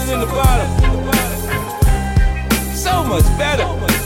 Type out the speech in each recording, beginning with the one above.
down in the bottom. So much better.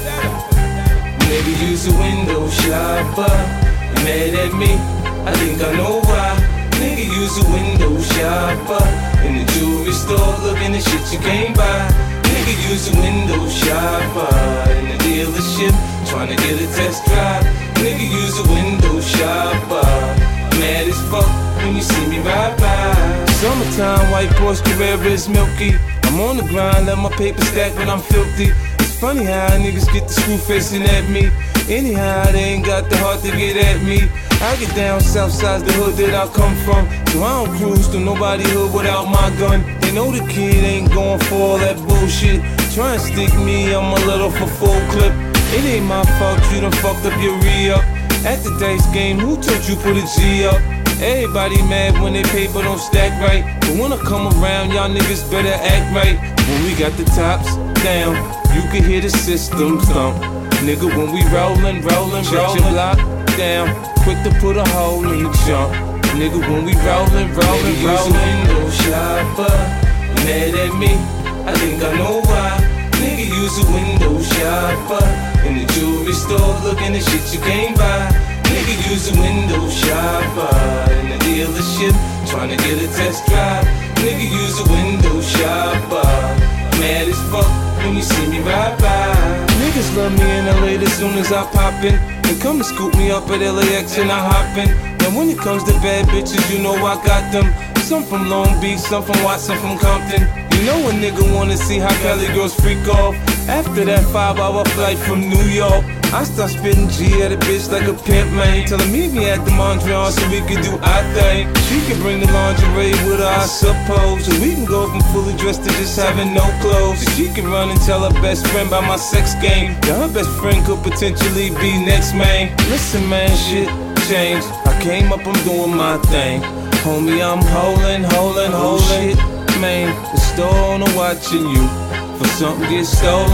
Nigga, use a window shopper. You mad at me? I think I know why. Nigga, use a window shopper. In the jewelry store, looking at shit you can't buy. Nigga, use a window shopper. In the dealership, trying to get a test drive. Nigga, use a window shopper. Mad as fuck when you see me ride by. Summertime, white Porsche Carrera is milky. I'm on the grind, let my paper stack when I'm filthy. It's funny how niggas get the screw facing at me. Anyhow, they ain't got the heart to get at me. I get down south side, the hood that I come from. So I don't cruise to nobody hood without my gun. They know the kid ain't going for all that bullshit. Try and stick me, I'm a little for full clip. It ain't my fault you done fucked up your re-up. At the dice game, who told you put a G up? Everybody mad when they paper don't stack right. But when I come around, y'all niggas better act right. When we got the tops down, you can hear the system thump. Nigga, when we rollin', shut your block down. Quick to put a hole in the jump. Nigga, when we rollin', window shopper. Mad at me? I think I know why. Nigga, use a window shopper. In the jewelry store, looking at shit you can't buy. Nigga, use a window shopper. In the dealership, trying to get a test drive. Nigga, use a window shopper. Mad as fuck when you see me ride by. Niggas love me in LA as soon as I pop in. And come and scoop me up at LAX and I hop in. And when it comes to bad bitches, you know I got them. Some from Long Beach, some from Watson, from Compton. You know a nigga wanna see how Cali girls freak off. After that 5-hour flight from New York, I start spitting G at a bitch like a pimp, man. Tell her meet me at the Mondrian so we can do our thing. She can bring the lingerie with her, I suppose. So we can go from fully dressed to just having no clothes. So she can run and tell her best friend about my sex game. Yeah, her best friend could potentially be next, man. Listen, man, shit changed. I came up, I'm doing my thing. Homie, I'm holding. Shit, man, the store owner watching you. For something get stolen.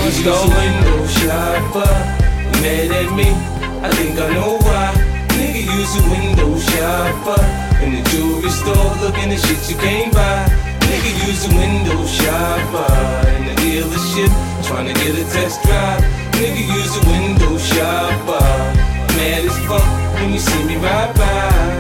Window shopper. Mad at me? I think I know why. Nigga, use a window shopper. In the jewelry store, looking at shit you can't buy. Nigga, use a window shopper. In the dealership, trying to get a test drive. Nigga, use a window shopper. Mad as fuck when you see me ride by.